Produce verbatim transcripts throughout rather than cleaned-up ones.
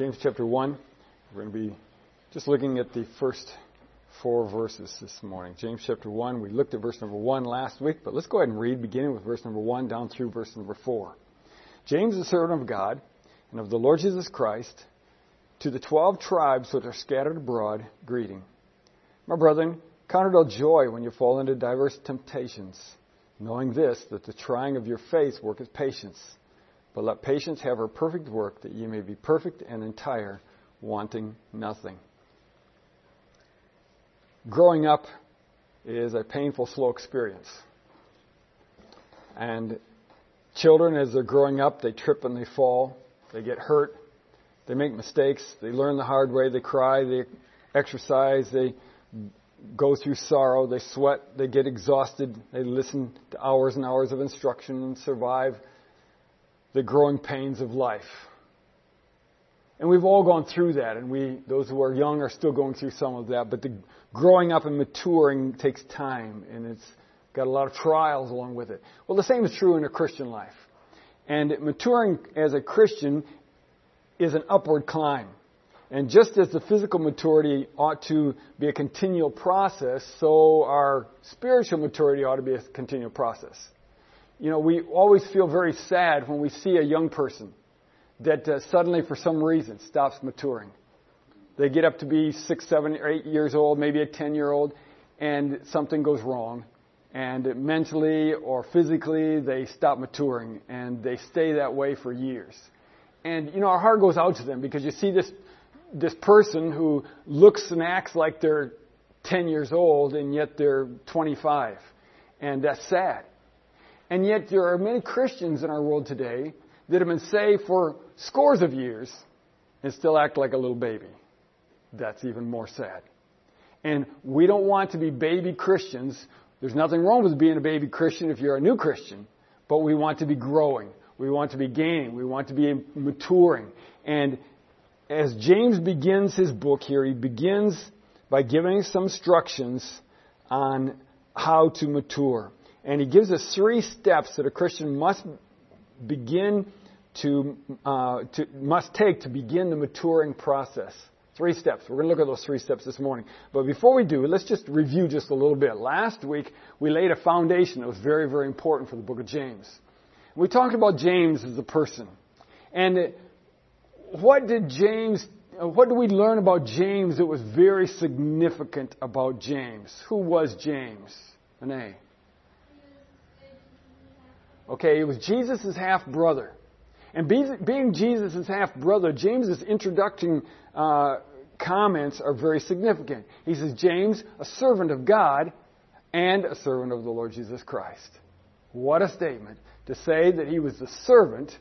James chapter one. We're going to be just looking at the first four verses this morning. James chapter one. We looked at verse number one last week, but let's go ahead and read, beginning with verse number one down through verse number four. James, the servant of God and of the Lord Jesus Christ, to the twelve tribes which are scattered abroad, greeting. My brethren, count it all joy when you fall into diverse temptations, knowing this, that the trying of your faith worketh patience. But let patience have her perfect work, that ye may be perfect and entire, wanting nothing. Growing up is a painful, slow experience. And children, as they're growing up, they trip and they fall. They get hurt. They make mistakes. They learn the hard way. They cry. They exercise. They go through sorrow. They sweat. They get exhausted. They listen to hours and hours of instruction and survive the growing pains of life. And we've all gone through that, and we, those who are young, are still going through some of that. But the growing up and maturing takes time, and it's got a lot of trials along with it. Well, the same is true in a Christian life. And maturing as a Christian is an upward climb. And just as the physical maturity ought to be a continual process, so our spiritual maturity ought to be a continual process. You know, we always feel very sad when we see a young person that uh, suddenly, for some reason, stops maturing. They get up to be six, seven, or eight years old, maybe a ten-year-old, and something goes wrong. And mentally or physically, they stop maturing, and they stay that way for years. And, you know, our heart goes out to them because you see this this person who looks and acts like they're ten years old, and yet they're twenty-five. And that's sad. And yet there are many Christians in our world today that have been saved for scores of years and still act like a little baby. That's even more sad. And we don't want to be baby Christians. There's nothing wrong with being a baby Christian if you're a new Christian. But we want to be growing. We want to be gaining. We want to be maturing. And as James begins his book here, he begins by giving some instructions on how to mature. And he gives us three steps that a Christian must begin to, uh, to must take to begin the maturing process. Three steps. We're going to look at those three steps this morning. But before we do, let's just review just a little bit. Last week, we laid a foundation that was very, very important for the book of James. We talked about James as a person. And what did James, what did we learn about James that was very significant about James? Who was James? Renee. Okay, it was Jesus' half-brother. And being Jesus' half-brother, James's introducing uh, comments are very significant. He says, James, a servant of God and a servant of the Lord Jesus Christ. What a statement to say that he was the servant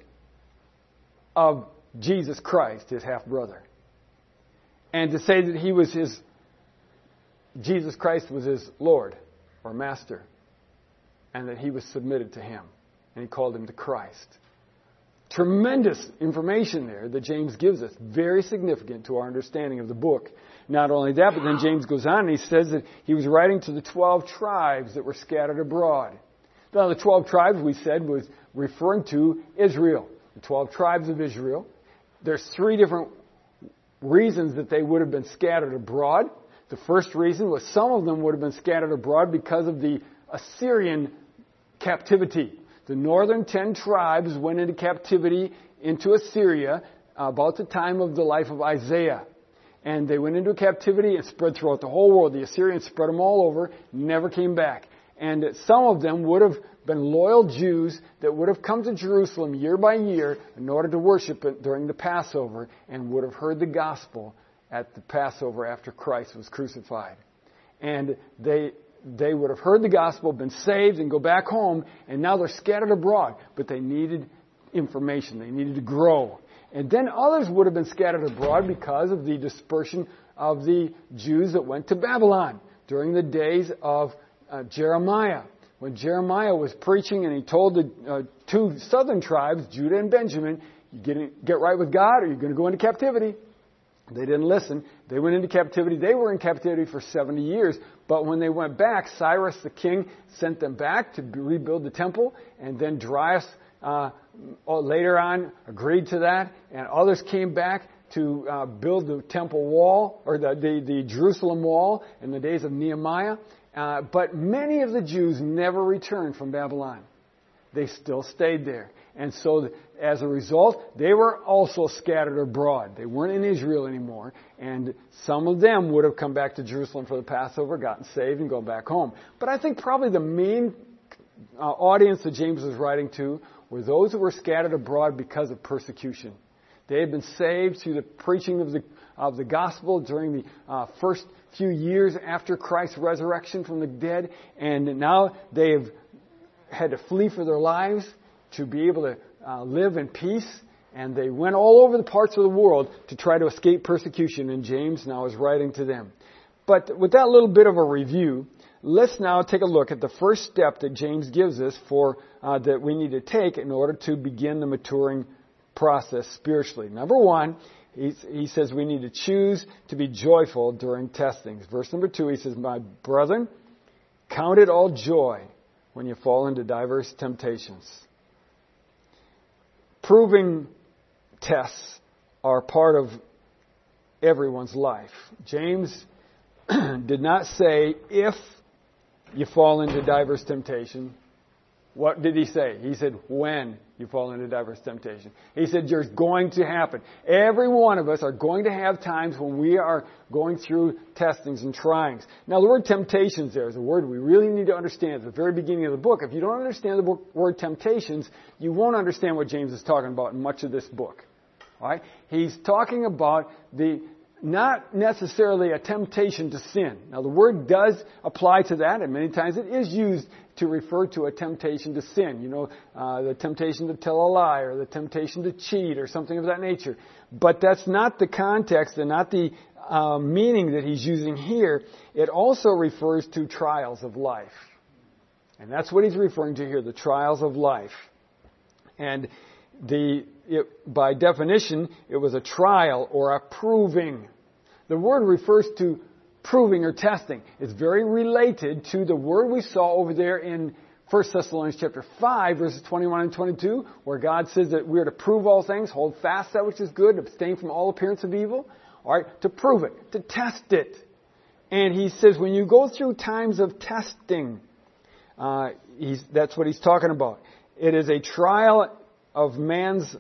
of Jesus Christ, his half-brother. And to say that he was his, Jesus Christ was his Lord or Master. And that he was submitted to him. And he called him to Christ. Tremendous information there that James gives us. Very significant to our understanding of the book. Not only that, but then James goes on and he says that he was writing to the twelve tribes that were scattered abroad. Now, the twelve tribes, we said, was referring to Israel. The twelve tribes of Israel. There's three different reasons that they would have been scattered abroad. The first reason was some of them would have been scattered abroad because of the Assyrian captivity. The northern ten tribes went into captivity into Assyria about the time of the life of Isaiah. And they went into captivity and spread throughout the whole world. The Assyrians spread them all over, never came back. And some of them would have been loyal Jews that would have come to Jerusalem year by year in order to worship it during the Passover and would have heard the gospel at the Passover after Christ was crucified. And they... They would have heard the gospel, been saved, and go back home, and now they're scattered abroad. But they needed information. They needed to grow. And then others would have been scattered abroad because of the dispersion of the Jews that went to Babylon during the days of uh, Jeremiah. When Jeremiah was preaching and he told the uh, two southern tribes, Judah and Benjamin, you get, get right with God or you're going to go into captivity. They didn't listen. They went into captivity. They were in captivity for seventy years. But when they went back, Cyrus the king sent them back to rebuild the temple. And then Darius uh, later on agreed to that. And others came back. to uh, build the temple wall, or the, the, the Jerusalem wall in the days of Nehemiah. Uh, but many of the Jews never returned from Babylon. They still stayed there. And so, as a result, they were also scattered abroad. They weren't in Israel anymore. And some of them would have come back to Jerusalem for the Passover, gotten saved, and gone back home. But I think probably the main uh, audience that James was writing to were those who were scattered abroad because of persecution. They had been saved through the preaching of the of the gospel during the uh, first few years after Christ's resurrection from the dead. And now they have had to flee for their lives to be able to uh, live in peace, and they went all over the parts of the world to try to escape persecution, and James now is writing to them. But with that little bit of a review, let's now take a look at the first step that James gives us for uh, that we need to take in order to begin the maturing process spiritually. Number one, he, he says we need to choose to be joyful during testings. Verse number two, he says, "My brethren, count it all joy when you fall into diverse temptations." Proving tests are part of everyone's life. James did not say if you fall into diverse temptation. What did he say? He said when you fall into diverse temptation. He said there's going to happen. Every one of us are going to have times when we are going through testings and tryings. Now the word temptations there is a word we really need to understand at the very beginning of the book. If you don't understand the book, word temptations, you won't understand what James is talking about in much of this book. All right? He's talking about the not necessarily a temptation to sin. Now the word does apply to that, and many times it is used to refer to a temptation to sin. You know, uh, the temptation to tell a lie, or the temptation to cheat, or something of that nature. But that's not the context and not the uh, meaning that he's using here. It also refers to trials of life. And that's what he's referring to here, the trials of life. And the it, by definition, it was a trial or a proving. The word refers to proving or testing. It's very related to the word we saw over there in First Thessalonians chapter five, verses twenty-one and twenty-two, where God says that we are to prove all things, hold fast that which is good, abstain from all appearance of evil. All right, to prove it, to test it. And he says when you go through times of testing, uh, he's, that's what he's talking about. It is a trial of man's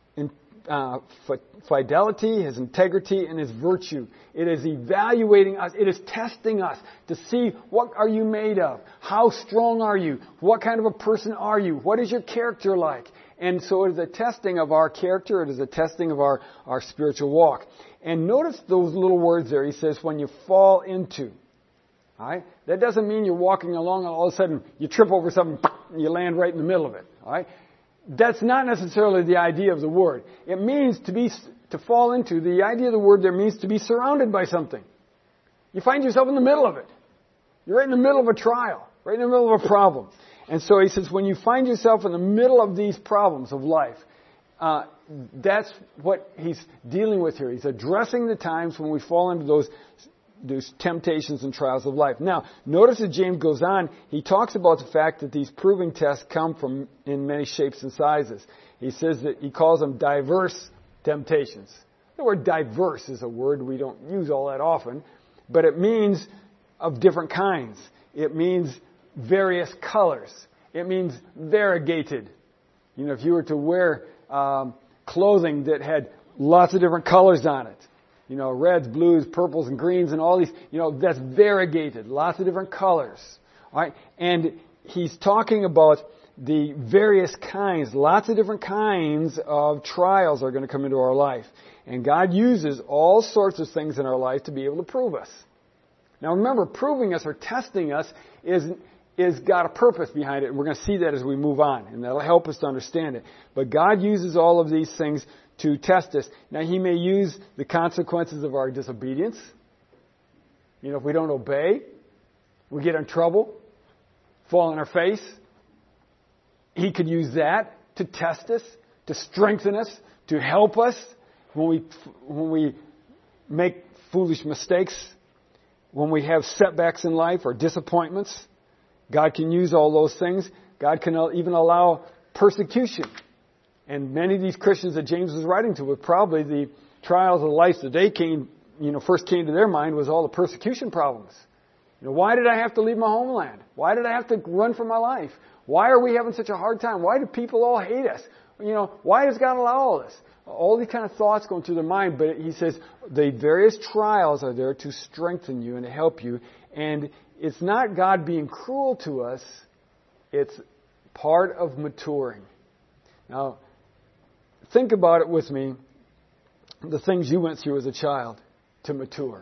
uh, fidelity, his integrity, and his virtue. It is evaluating us. It is testing us to see what are you made of? How strong are you? What kind of a person are you? What is your character like? And so it is a testing of our character. It is a testing of our, our spiritual walk. And notice those little words there. He says, when you fall into. All right? That doesn't mean you're walking along and all of a sudden you trip over something and you land right in the middle of it. All right? That's not necessarily the idea of the word. It means to be, to fall into. The idea of the word there means to be surrounded by something. You find yourself in the middle of it. You're right in the middle of a trial, right in the middle of a problem. And so he says, when you find yourself in the middle of these problems of life, uh, that's what he's dealing with here. He's addressing the times when we fall into those those temptations and trials of life. Now, notice that James goes on, he talks about the fact that these proving tests come from in many shapes and sizes. He says that he calls them diverse temptations. The word diverse is a word we don't use all that often, but it means of different kinds. It means various colors. It means variegated. You know, if you were to wear um, clothing that had lots of different colors on it, you know, reds, blues, purples, and greens, and all these, you know, that's variegated. Lots of different colors. All right? And he's talking about the various kinds, lots of different kinds of trials are going to come into our life. And God uses all sorts of things in our life to be able to prove us. Now remember, proving us or testing us is, is got a purpose behind it, and we're going to see that as we move on, and that'll help us to understand it. But God uses all of these things to test us. Now, He may use the consequences of our disobedience. You know, if we don't obey, we get in trouble, fall on our face. He could use that to test us, to strengthen us, to help us when we when we make foolish mistakes, when we have setbacks in life or disappointments. God can use all those things. God can even allow persecution. And many of these Christians that James was writing to were probably the trials of life that they came, you know, first came to their mind was all the persecution problems. You know, why did I have to leave my homeland? Why did I have to run for my life? Why are we having such a hard time? Why do people all hate us? You know, why does God allow all this? All these kind of thoughts going through their mind, but he says the various trials are there to strengthen you and to help you. And it's not God being cruel to us. It's part of maturing. Now, think about it with me, the things you went through as a child to mature.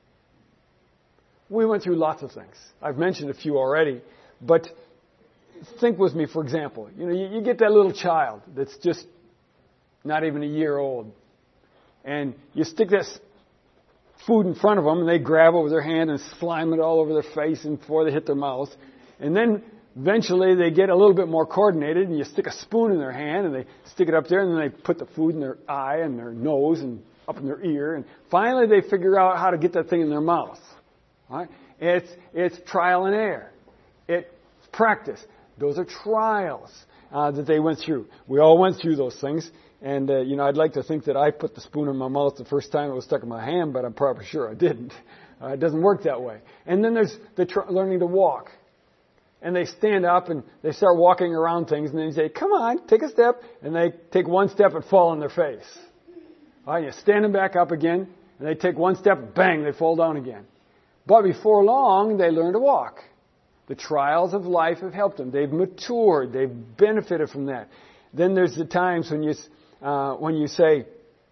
We went through lots of things. I've mentioned a few already, but think with me, for example. You know, you, you get that little child that's just not even a year old, and you stick that food in front of them, and they grab it with their hand and slime it all over their face and before they hit their mouth. And then eventually they get a little bit more coordinated, and you stick a spoon in their hand, and they stick it up there, and then they put the food in their eye and their nose and up in their ear, and finally they figure out how to get that thing in their mouth. All right? It's it's trial and error. It's practice. Those are trials uh, that they went through. We all went through those things. And, uh, you know, I'd like to think that I put the spoon in my mouth the first time it was stuck in my hand, but I'm probably sure I didn't. Uh, it doesn't work that way. And then there's the tr- learning to walk. And they stand up and they start walking around things, and then you say, come on, take a step. And they take one step and fall on their face. All right, you stand them back up again, and they take one step, bang, they fall down again. But before long, they learn to walk. The trials of life have helped them. They've matured. They've benefited from that. Then there's the times when you... Uh, when you say,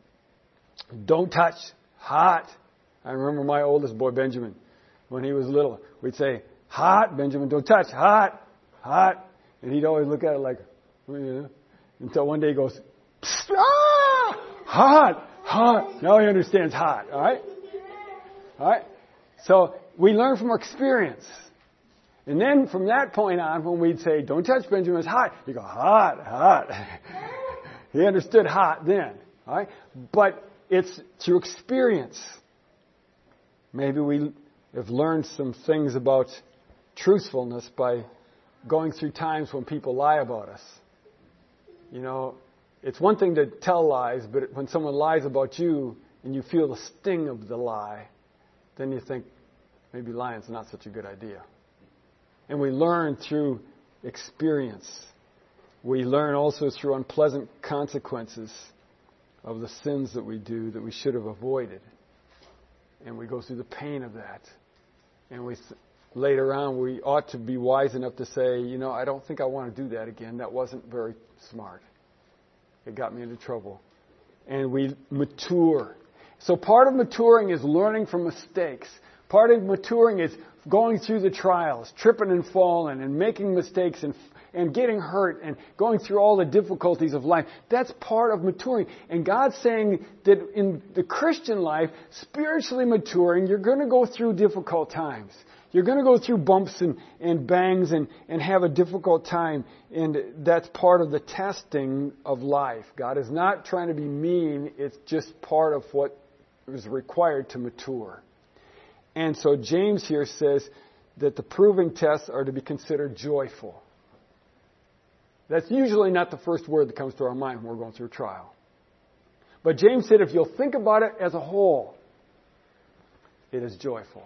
don't touch, hot. I remember my oldest boy, Benjamin, when he was little, we'd say, hot, Benjamin, don't touch, hot, hot. And he'd always look at it like, you know, until one day he goes, ah, hot, hot. Now he understands hot, all right? All right? So we learn from our experience. And then from that point on, when we'd say, don't touch, Benjamin, it's hot, he'd go, hot, hot. He understood hot then, all right? But it's through experience. Maybe we have learned some things about truthfulness by going through times when people lie about us. You know, it's one thing to tell lies, but when someone lies about you and you feel the sting of the lie, then you think, maybe lying's not such a good idea. And we learn through experience. We learn also through unpleasant consequences of the sins that we do that we should have avoided. And we go through the pain of that. And we later on, we ought to be wise enough to say, you know, I don't think I want to do that again. That wasn't very smart. It got me into trouble. And we mature. So part of maturing is learning from mistakes. Part of maturing is going through the trials, tripping and falling and making mistakes and and getting hurt and going through all the difficulties of life. That's part of maturing. And God's saying that in the Christian life, spiritually maturing, you're going to go through difficult times. You're going to go through bumps and, and bangs and, and have a difficult time. And that's part of the testing of life. God is not trying to be mean. It's just part of what is required to mature. And so James here says that the proving tests are to be considered joyful. That's usually not the first word that comes to our mind when we're going through a trial. But James said if you'll think about it as a whole, it is joyful.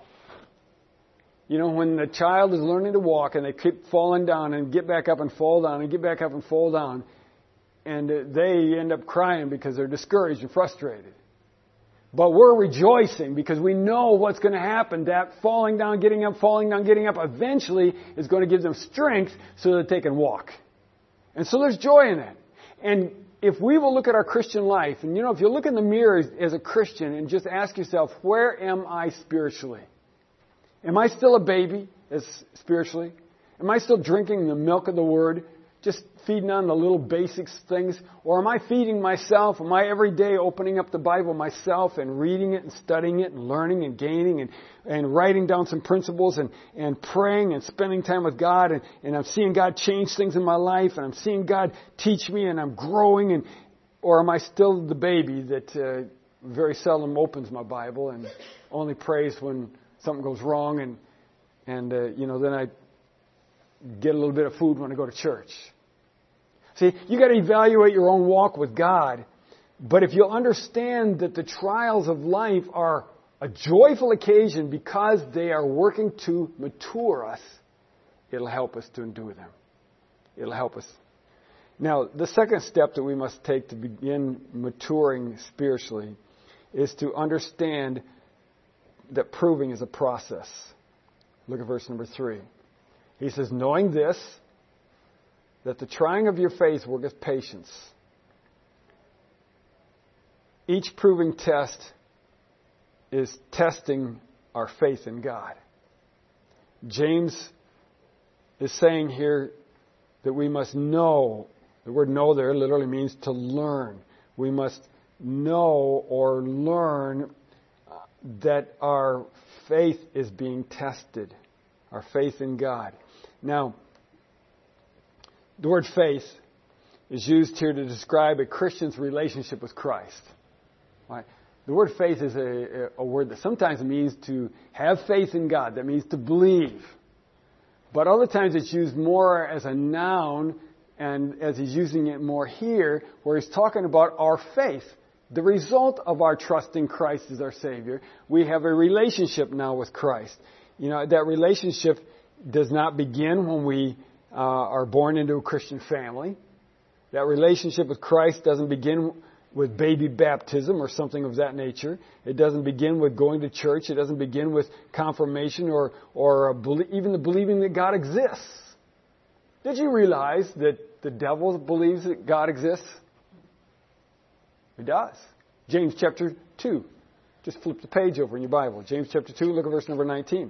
You know, when the child is learning to walk and they keep falling down and get back up and fall down and get back up and fall down, and they end up crying because they're discouraged and frustrated. But we're rejoicing because we know what's going to happen. That falling down, getting up, falling down, getting up eventually is going to give them strength so that they can walk. And so there's joy in that. And if we will look at our Christian life, and you know, if you look in the mirror as, as a Christian and just ask yourself, where am I spiritually? Am I still a baby as spiritually? Am I still drinking the milk of the Word, just feeding on the little basic things? Or am I feeding myself? Am I every day opening up the Bible myself and reading it and studying it and learning and gaining and, and writing down some principles and, and praying and spending time with God, and, and I'm seeing God change things in my life, and I'm seeing God teach me, and I'm growing? And or am I still the baby that uh, very seldom opens my Bible and only prays when something goes wrong, and and uh, you know then I get a little bit of food when I go to church? See, you got to evaluate your own walk with God But if you'll understand that the trials of life are a joyful occasion because they are working to mature us, it'll help us to endure them. It'll help us. Now, the second step that we must take to begin maturing spiritually is to understand that proving is a process. Look at verse number three. He says, knowing this, that the trying of your faith worketh patience. Each proving test is testing our faith in God. James is saying here that we must know. The word know there literally means to learn. We must know or learn that our faith is being tested. Our faith in God. Now, the word faith is used here to describe a Christian's relationship with Christ. Right? The word faith is a, a word that sometimes means to have faith in God. That means to believe. But other times it's used more as a noun, and as he's using it more here, where he's talking about our faith. The result of our trust in Christ as our Savior. We have a relationship now with Christ. You know, that relationship does not begin when we uh, are born into a Christian family. That relationship with Christ doesn't begin with baby baptism or something of that nature. It doesn't begin with going to church. It doesn't begin with confirmation or, or a belie- even the believing that God exists. Did you realize that the devil believes that God exists? He does. James chapter two. Just flip the page over in your Bible. James chapter two, look at verse number nineteen.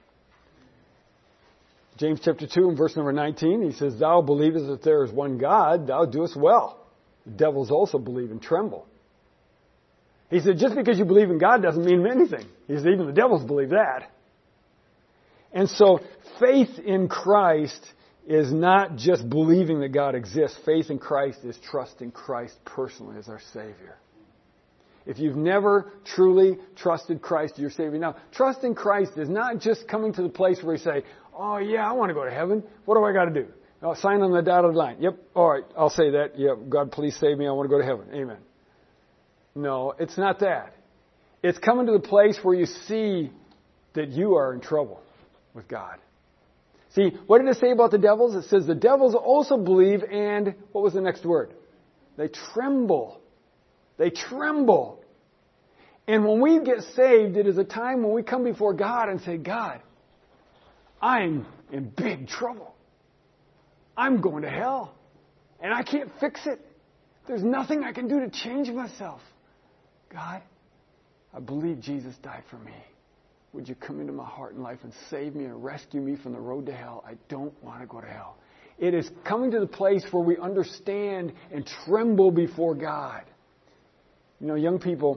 James chapter two and verse number nineteen, he says, thou believest that there is one God, thou doest well. The devils also believe and tremble. He said, just because you believe in God doesn't mean anything. He said, even the devils believe that. And so faith in Christ is not just believing that God exists. Faith in Christ is trusting Christ personally as our Savior. If you've never truly trusted Christ as your Savior, now, trusting Christ is not just coming to the place where you say, oh yeah, I want to go to heaven. What do I got to do? Oh, sign on the dotted line. Yep, all right, I'll say that. Yep, God, please save me. I want to go to heaven. Amen. No, it's not that. It's coming to the place where you see that you are in trouble with God. See, what did it say about the devils? It says the devils also believe and, what was the next word? They tremble. They tremble. And when we get saved, it is a time when we come before God and say, God, I'm in big trouble. I'm going to hell. And I can't fix it. There's nothing I can do to change myself. God, I believe Jesus died for me. Would you come into my heart and life and save me and rescue me from the road to hell? I don't want to go to hell. It is coming to the place where we understand and tremble before God. You know, young people,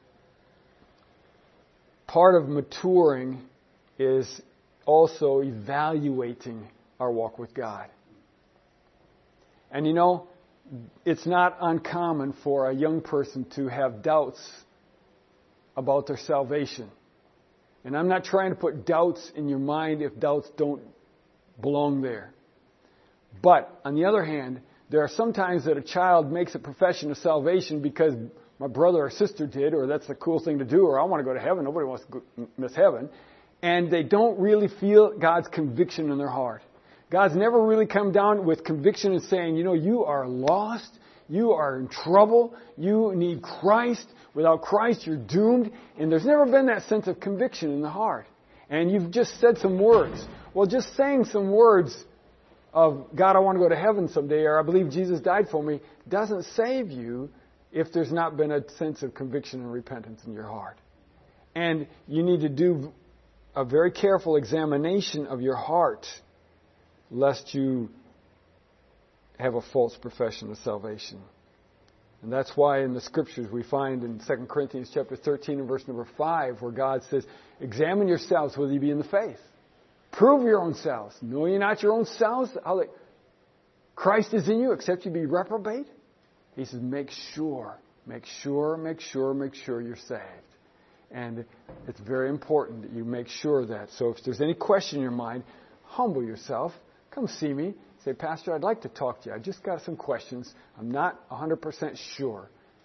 part of maturing is also evaluating our walk with God. And you know, it's not uncommon for a young person to have doubts about their salvation. And I'm not trying to put doubts in your mind if doubts don't belong there. But, on the other hand, there are some times that a child makes a profession of salvation because my brother or sister did, or that's the cool thing to do, or I want to go to heaven. Nobody wants to go, miss heaven. And they don't really feel God's conviction in their heart. God's never really come down with conviction and saying, you know, you are lost. You are in trouble. You need Christ. Without Christ, you're doomed. And there's never been that sense of conviction in the heart. And you've just said some words. Well, just saying some words of, God, I want to go to heaven someday, or I believe Jesus died for me, doesn't save you if there's not been a sense of conviction and repentance in your heart. And you need to do a very careful examination of your heart, lest you have a false profession of salvation. And that's why in the Scriptures we find in Second Corinthians chapter thirteen and verse number five, where God says, examine yourselves whether you be in the faith. Prove your own selves. Know ye not your own selves? How that Christ is in you, except you be reprobate? He says, make sure, make sure, make sure, make sure you're saved. And it's very important that you make sure of that. So if there's any question in your mind, humble yourself. Come see me. Say, Pastor, I'd like to talk to you. I just got some questions. I'm not one hundred percent sure.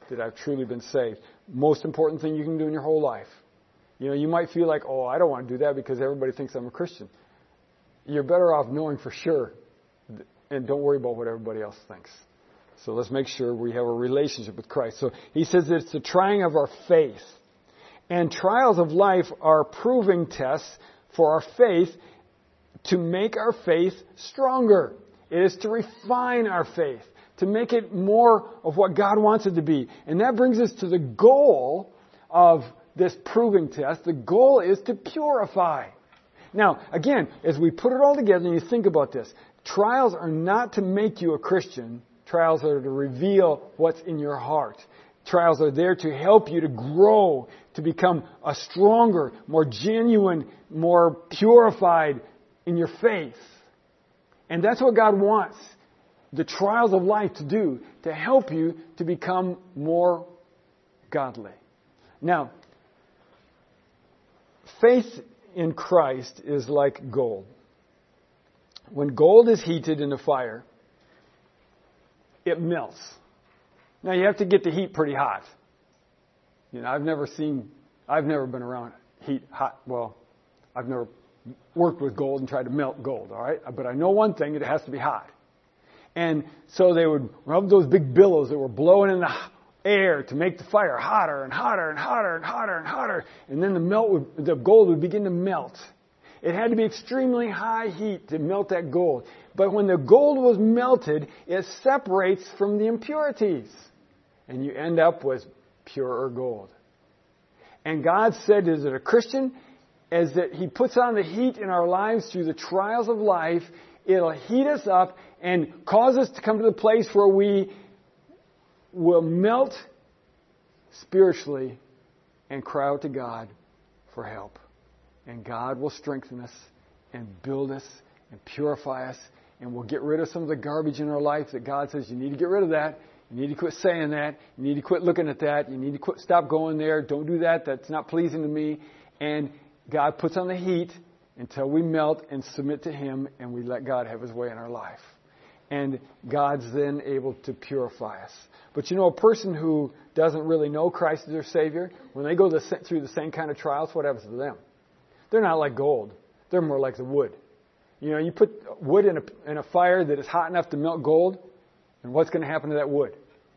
that I've truly been saved. Most important thing you can do in your whole life. You know, you might feel like, oh, I don't want to do that because everybody thinks I'm a Christian. You're better off knowing for sure, and don't worry about what everybody else thinks. So let's make sure we have a relationship with Christ. So he says it's the trying of our faith. And trials of life are proving tests for our faith to make our faith stronger. It is to refine our faith, to make it more of what God wants it to be. And that brings us to the goal of this proving test. The goal is to purify. Now, again, as we put it all together and you think about this, trials are not to make you a Christian. Trials are to reveal what's in your heart. Trials are there to help you to grow, to become a stronger, more genuine, more purified in your faith. And that's what God wants the trials of life to do, to help you to become more godly. Now, faith in Christ is like gold. When gold is heated in a fire, it melts. Now you have to get the heat pretty hot. You know, I've never seen, I've never been around heat hot. Well, I've never worked with gold and tried to melt gold, all right? But I know one thing, it has to be hot. And so they would rub those big billows that were blowing in the air to make the fire hotter and hotter and hotter and hotter and hotter. And then the melt would, the gold would begin to melt. It had to be extremely high heat to melt that gold. But when the gold was melted, it separates from the impurities. And you end up with purer gold. And God said, as a Christian, as that He puts on the heat in our lives through the trials of life, it'll heat us up and cause us to come to the place where we will melt spiritually and cry out to God for help. And God will strengthen us and build us and purify us. And we'll get rid of some of the garbage in our life that God says, you need to get rid of that. You need to quit saying that. You need to quit looking at that. You need to quit, stop going there. Don't do that. That's not pleasing to me. And God puts on the heat until we melt and submit to Him and we let God have His way in our life. And God's then able to purify us. But you know, a person who doesn't really know Christ as their Savior, when they go through the same kind of trials, what happens to them? They're not like gold. They're more like the wood. You know, you put wood in a, in a fire that is hot enough to melt gold, and what's going to happen to that wood?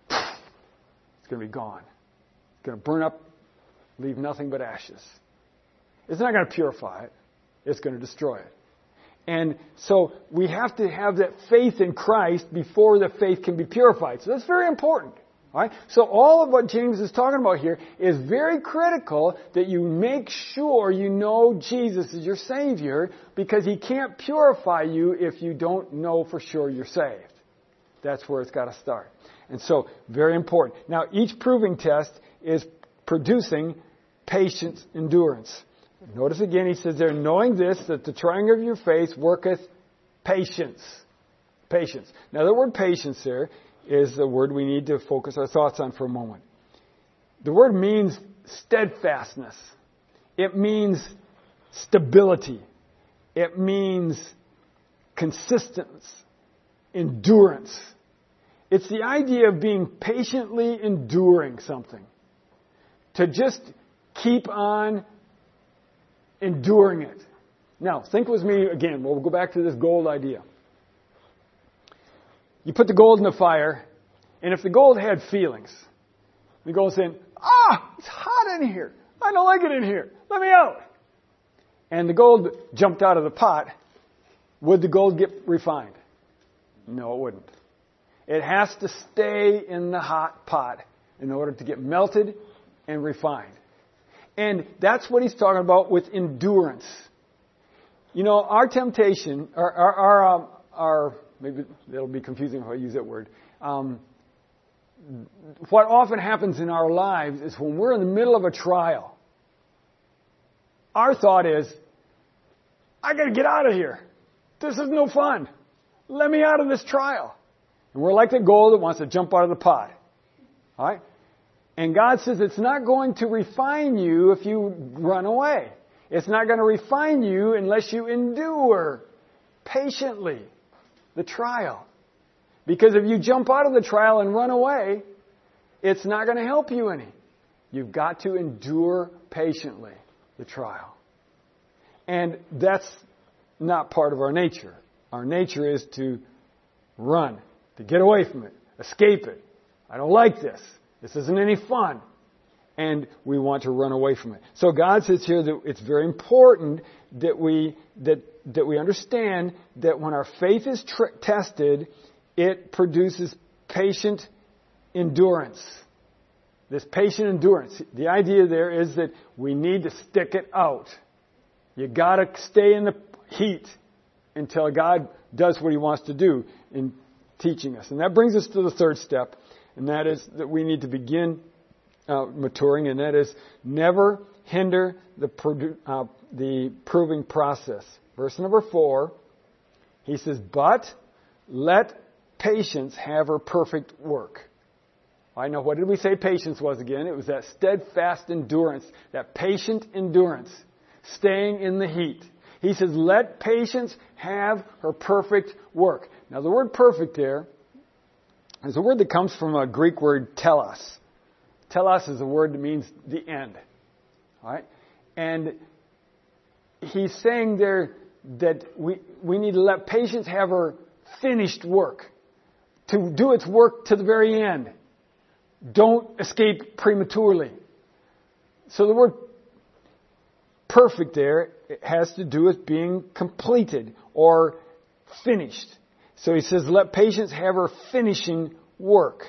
It's going to be gone. It's going to burn up, leave nothing but ashes. It's not going to purify it. It's going to destroy it. And so we have to have that faith in Christ before the faith can be purified. So that's very important. All right? So all of what James is talking about here is very critical that you make sure you know Jesus is your Savior, because He can't purify you if you don't know for sure you're saved. That's where it's got to start. And so, very important. Now, each proving test is producing patience, endurance. Notice again, he says there, knowing this, that the trying of your faith worketh patience. Patience. Now, the word patience there is the word we need to focus our thoughts on for a moment. The word means steadfastness. It means stability. It means consistency, endurance. It's the idea of being patiently enduring something. To just keep on enduring it. Now, think with me again. We'll go back to this gold idea. You put the gold in the fire, and if the gold had feelings, the gold saying, ah, it's hot in here. I don't like it in here. Let me out. And the gold jumped out of the pot. Would the gold get refined? No, it wouldn't. It has to stay in the hot pot in order to get melted and refined. And that's what he's talking about with endurance. You know, our temptation, our, our, our, um, our maybe it'll be confusing if I use that word. Um, what often happens in our lives is when we're in the middle of a trial, our thought is, I got to get out of here. This is no fun. Let me out of this trial. And we're like the gold that wants to jump out of the pot. All right? And God says it's not going to refine you if you run away. It's not going to refine you unless you endure patiently the trial. Because if you jump out of the trial and run away, it's not going to help you any. You've got to endure patiently the trial. And that's not part of our nature. Our nature is to run, to get away from it, escape it. I don't like this. This isn't any fun. And we want to run away from it. So God says here that it's very important that we that that we understand that when our faith is tr- tested, it produces patient endurance. This patient endurance. The idea there is that we need to stick it out. You got to stay in the heat until God does what He wants to do in teaching us. And that brings us to the third step, and that is that we need to begin uh, maturing, and that is never hinder the produ- uh, the proving process. Verse number four, he says, "But let patience have her perfect work." I know, what did we say patience was again? It was that steadfast endurance, that patient endurance, staying in the heat. He says, let patience have her perfect work. Now, the word perfect there is a word that comes from a Greek word telos. Telos is a word that means the end. All right? And he's saying there that we, we need to let patience have her finished work, to do its work to the very end. Don't escape prematurely. So the word perfect there has to do with being completed or finished. So he says, let patience have her finishing work.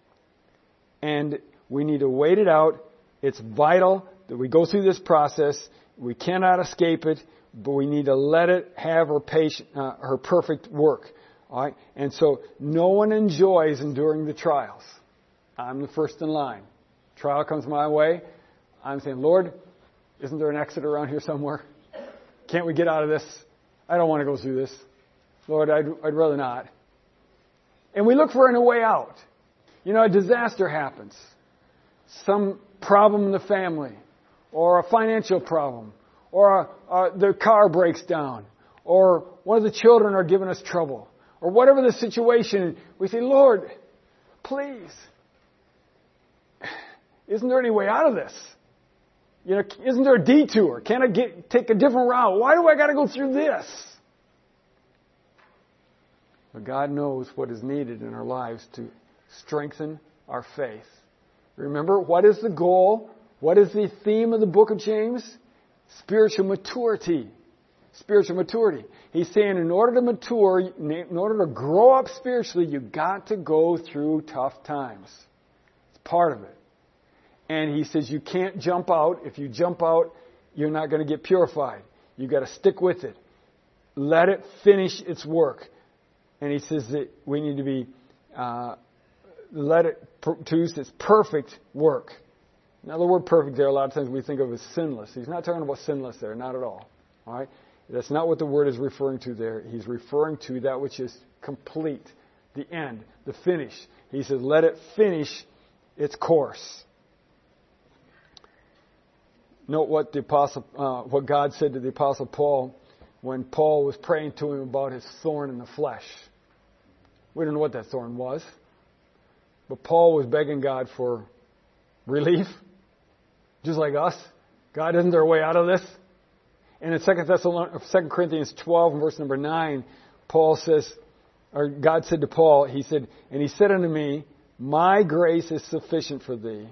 And we need to wait it out. It's vital that we go through this process. We cannot escape it, but we need to let it have her patient, uh, her perfect work. All right? And so no one enjoys enduring the trials. I'm the first in line. Trial comes my way. I'm saying, Lord, isn't there an exit around here somewhere? Can't we get out of this? I don't want to go through this. Lord, I'd, I'd rather not. And we look for a way out. You know, a disaster happens. Some problem in the family, or a financial problem, or a, a, the car breaks down, or one of the children are giving us trouble, or whatever the situation. We say, Lord, please, isn't there any way out of this? You know, isn't there a detour? Can't I get, take a different route? Why do I got to go through this? But God knows what is needed in our lives to strengthen our faith. Remember, what is the goal? What is the theme of the book of James? Spiritual maturity. Spiritual maturity. He's saying in order to mature, in order to grow up spiritually, you've got to go through tough times. It's part of it. And he says you can't jump out. If you jump out, you're not going to get purified. You've got to stick with it. Let it finish its work. And he says that we need to be, uh, let it produce its perfect work. Now the word perfect there, a lot of times we think of as sinless. He's not talking about sinless there, not at all. All right? That's not what the word is referring to there. He's referring to that which is complete, the end, the finish. He says, let it finish its course. Note what the apostle, uh, what God said to the apostle Paul when Paul was praying to him about his thorn in the flesh. We don't know what that thorn was, but Paul was begging God for relief, just like us. God, isn't there a way out of this? And in Second Corinthians twelve, verse number nine, Paul says, or God said to Paul, He said, and He said unto me, my grace is sufficient for thee.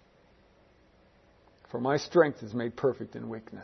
For my strength is made perfect in weakness.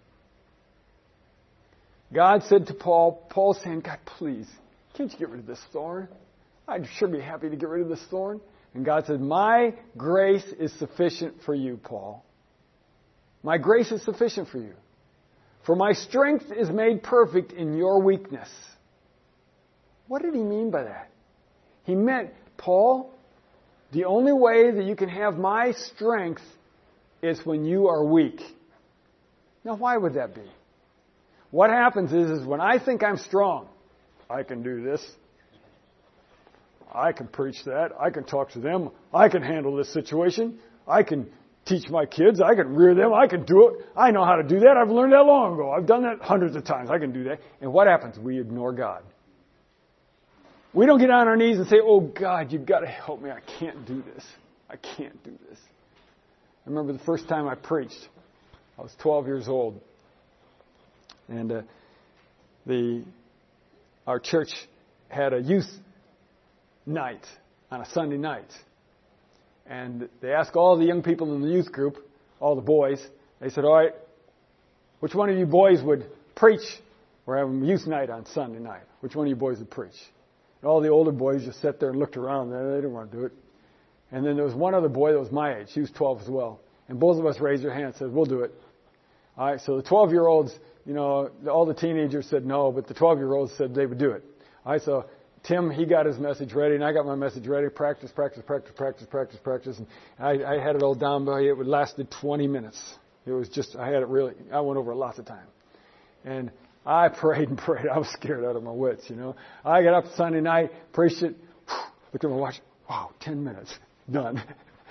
God said to Paul, Paul's saying, God, please, can't you get rid of this thorn? I'd sure be happy to get rid of this thorn. And God said, my grace is sufficient for you, Paul. My grace is sufficient for you. For my strength is made perfect in your weakness. What did he mean by that? He meant, Paul, the only way that you can have my strength is when you are weak. Now, why would that be? What happens is, is when I think I'm strong, I can do this. I can preach that. I can talk to them. I can handle this situation. I can teach my kids. I can rear them. I can do it. I know how to do that. I've learned that long ago. I've done that hundreds of times. I can do that. And what happens? We ignore God. We don't get on our knees and say, oh, God, you've got to help me. I can't do this. I can't do this. I remember the first time I preached. I was twelve years old. And uh, the our church had a youth night on a Sunday night. And they asked all the young people in the youth group, all the boys, they said, all right, which one of you boys would preach? We're having youth night on Sunday night. Which one of you boys would preach? And all the older boys just sat there and looked around. They didn't want to do it. And then there was one other boy that was my age. He was twelve as well. And both of us raised our hands and said, we'll do it. All right, so the twelve-year-olds, you know, all the teenagers said no, but the twelve-year-olds said they would do it. All right, so Tim, he got his message ready, and I got my message ready. Practice, practice, practice, practice, practice, practice. And I, I had it all down by it. It lasted twenty minutes. It was just, I had it really, I went over it lots of time. And I prayed and prayed. I was scared out of my wits, you know. I got up Sunday night, preached it, looked at my watch. Wow, ten minutes. Done.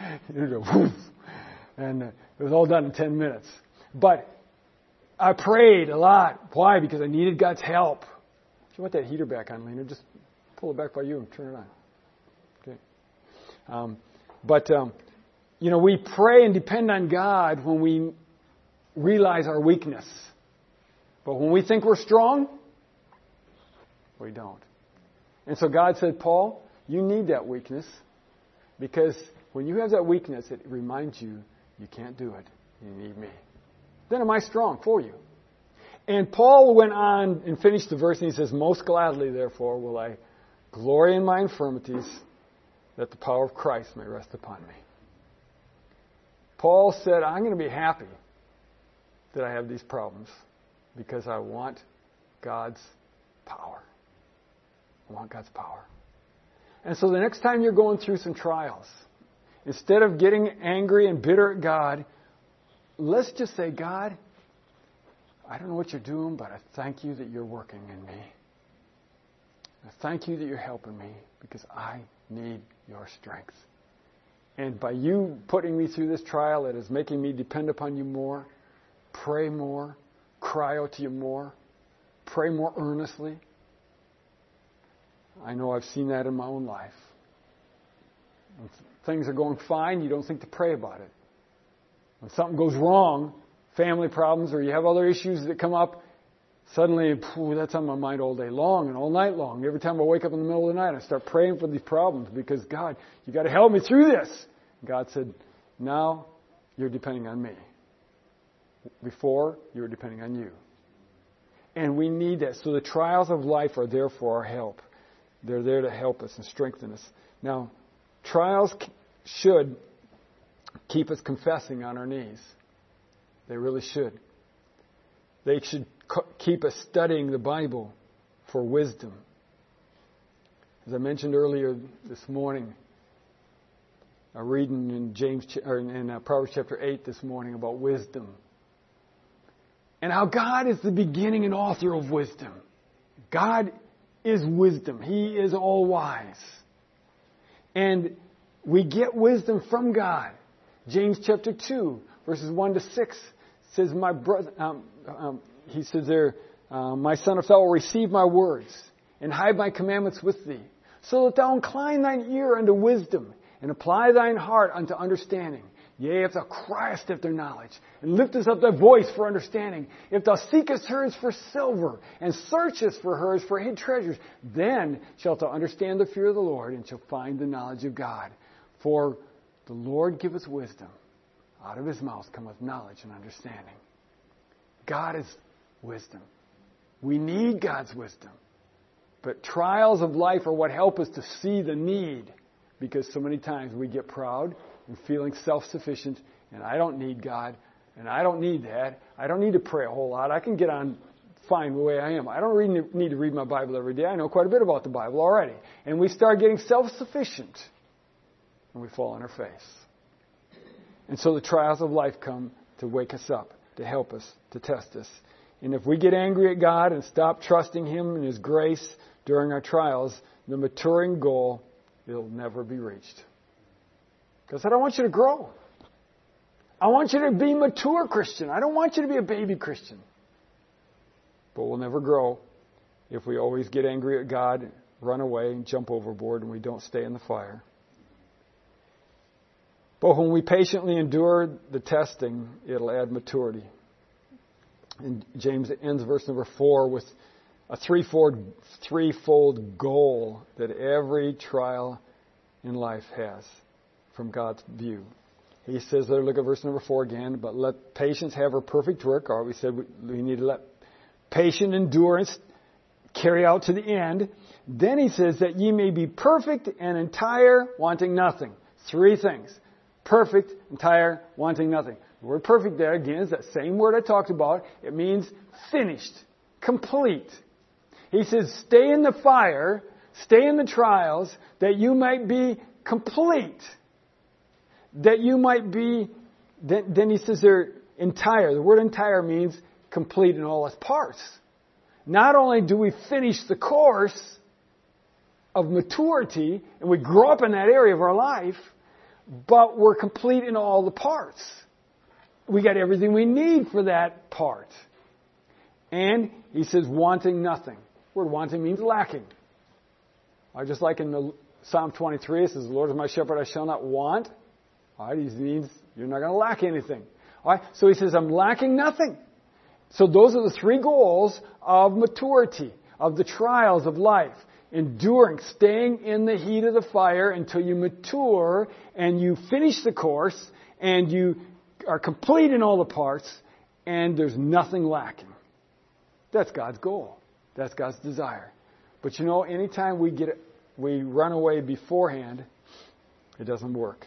And it was all done in ten minutes. But I prayed a lot. Why? Because I needed God's help. If you want that heater back on, Lena, just pull it back by you and turn it on. Okay. Um, but, um, you know, we pray and depend on God when we realize our weakness. But when we think we're strong, we don't. And so God said, Paul, you need that weakness. Because when you have that weakness, it reminds you you can't do it. You need me. Then am I strong for you? And Paul went on and finished the verse, and he says, most gladly, therefore, will I glory in my infirmities, that the power of Christ may rest upon me. Paul said, I'm going to be happy that I have these problems because I want God's power. I want God's power. And so the next time you're going through some trials, instead of getting angry and bitter at God, let's just say, God, I don't know what you're doing, but I thank you that you're working in me. I thank you that you're helping me because I need your strength. And by you putting me through this trial, it is making me depend upon you more, pray more, cry out to you more, pray more earnestly. I know I've seen that in my own life. When things are going fine, you don't think to pray about it. When something goes wrong, family problems, or you have other issues that come up, suddenly, phew, that's on my mind all day long and all night long. Every time I wake up in the middle of the night, I start praying for these problems because, God, you got to help me through this. God said, now you're depending on me. Before, you were depending on you. And we need that. So the trials of life are there for our help. They're there to help us and strengthen us. Now, trials should keep us confessing on our knees. They really should. They should keep us studying the Bible for wisdom. As I mentioned earlier this morning, I'm reading in James or in Proverbs chapter eight this morning about wisdom. And how God is the beginning and author of wisdom. God is wisdom. He is all wise. And we get wisdom from God. James chapter two, verses one to six says, "My brother," um, um, he says there, uh, "My son, if thou wilt receive my words and hide my commandments with thee, so that thou incline thine ear unto wisdom and apply thine heart unto understanding. Yea, if thou criest after knowledge, and liftest up thy voice for understanding, if thou seekest hers for silver, and searchest for hers for hid treasures, then shalt thou understand the fear of the Lord, and shalt find the knowledge of God. For the Lord giveth wisdom. Out of his mouth cometh knowledge and understanding." God is wisdom. We need God's wisdom. But trials of life are what help us to see the need, because so many times we get proud and feeling self-sufficient, and I don't need God, and I don't need that. I don't need to pray a whole lot. I can get on fine the way I am. I don't really need to read my Bible every day. I know quite a bit about the Bible already. And we start getting self-sufficient, and we fall on our face. And so the trials of life come to wake us up, to help us, to test us. And if we get angry at God and stop trusting Him and His grace during our trials, the maturing goal will never be reached. Because I don't want you to grow. I want you to be a mature Christian. I don't want you to be a baby Christian. But we'll never grow if we always get angry at God, run away, and jump overboard, and we don't stay in the fire. But when we patiently endure the testing, it'll add maturity. And James ends verse number four with a threefold, threefold goal that every trial in life has from God's view. He says there, look at verse number four again, but let patience have her perfect work. Or we said we, we need to let patient endurance carry out to the end. Then he says that ye may be perfect and entire, wanting nothing. Three things. Perfect, entire, wanting nothing. The word perfect there, again, is that same word I talked about. It means finished, complete. He says, stay in the fire, stay in the trials, that you might be complete. That you might be, then, then he says they're entire. The word entire means complete in all its parts. Not only do we finish the course of maturity, and we grow up in that area of our life, but we're complete in all the parts. We got everything we need for that part. And he says, wanting nothing. The word wanting means lacking. I just like in the Psalm twenty-three, it says, the Lord is my shepherd, I shall not want. All right, he means you're not going to lack anything. All right, so he says, I'm lacking nothing. So those are the three goals of maturity, of the trials of life. Enduring, staying in the heat of the fire until you mature and you finish the course and you are complete in all the parts and there's nothing lacking. That's God's goal. That's God's desire. But you know, anytime we get it, we run away beforehand, it doesn't work.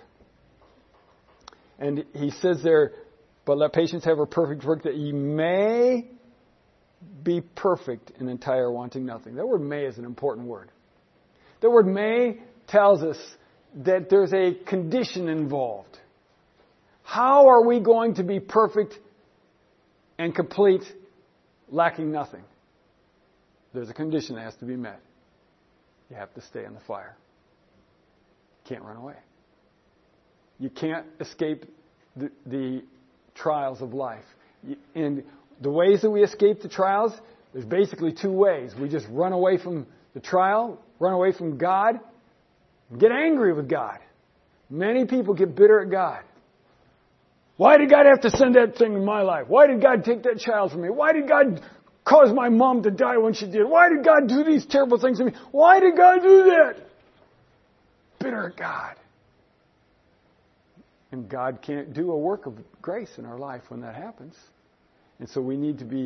And he says there, but let patience have her perfect work that ye may be perfect and entire, wanting nothing. That word may is an important word. The word may tells us that there's a condition involved. How are we going to be perfect and complete, lacking nothing? There's a condition that has to be met. You have to stay in the fire. You can't run away. You can't escape the, the trials of life. And the ways that we escape the trials, there's basically two ways. We just run away from the trial, run away from God, and get angry with God. Many people get bitter at God. Why did God have to send that thing in my life? Why did God take that child from me? Why did God cause my mom to die when she did? Why did God do these terrible things to me? Why did God do that? Bitter at God. And God can't do a work of grace in our life when that happens. And so we need to be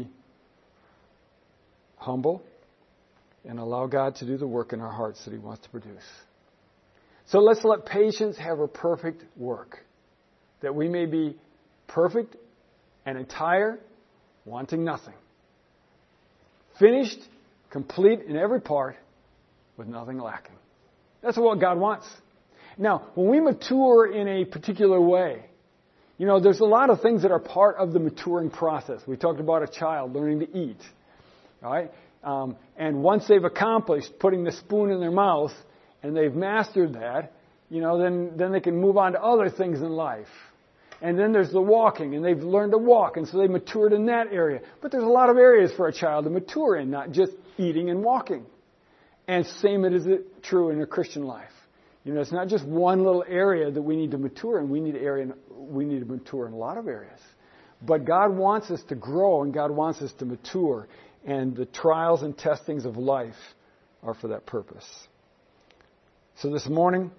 humble and allow God to do the work in our hearts that He wants to produce. So let's let patience have her perfect work, that we may be perfect and entire, wanting nothing. Finished, complete in every part, with nothing lacking. That's what God wants. Now, when we mature in a particular way, you know, there's a lot of things that are part of the maturing process. We talked about a child learning to eat, all right? Um, and once they've accomplished putting the spoon in their mouth and they've mastered that, you know, then, then they can move on to other things in life. And then there's the walking, and they've learned to walk, and so they matured in that area. But there's a lot of areas for a child to mature in, not just eating and walking. And same it is true in a Christian life. You know, it's not just one little area that we need to mature in. We need area, we need to mature in a lot of areas. But God wants us to grow, and God wants us to mature. And the trials and testings of life are for that purpose. So this morning,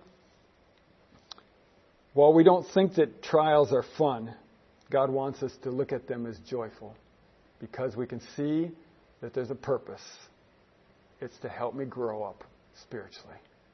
while we don't think that trials are fun, God wants us to look at them as joyful, because we can see that there's a purpose. It's to help me grow up spiritually.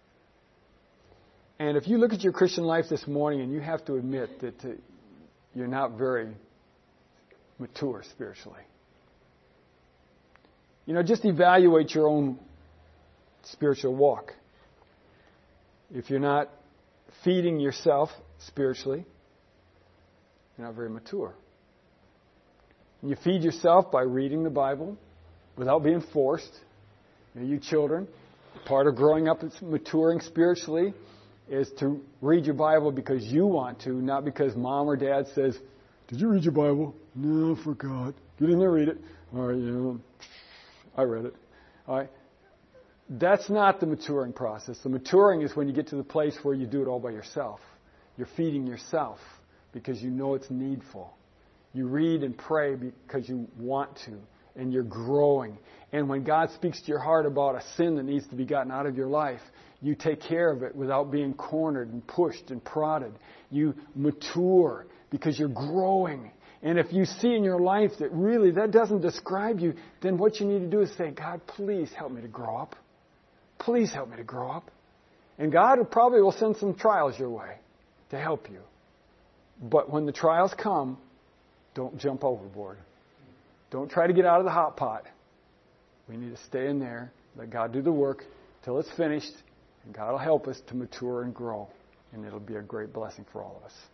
And if you look at your Christian life this morning and you have to admit that uh, you're not very mature spiritually, you know, just evaluate your own spiritual walk. If you're not feeding yourself spiritually, you're not very mature. And you feed yourself by reading the Bible without being forced. You know, you children, part of growing up and maturing spiritually is to read your Bible because you want to, not because mom or dad says, "Did you read your Bible?" "No, I forgot." "Get in there, read it." "All right, you know, I read it." All right. That's not the maturing process. The maturing is when you get to the place where you do it all by yourself. You're feeding yourself because you know it's needful. You read and pray because you want to, and you're growing. And when God speaks to your heart about a sin that needs to be gotten out of your life, you take care of it without being cornered and pushed and prodded. You mature because you're growing. And if you see in your life that really that doesn't describe you, then what you need to do is say, God, please help me to grow up. Please help me to grow up. And God probably will send some trials your way to help you. But when the trials come, don't jump overboard. Don't try to get out of the hot pot. We need to stay in there, let God do the work till it's finished, and God will help us to mature and grow. And it'll be a great blessing for all of us.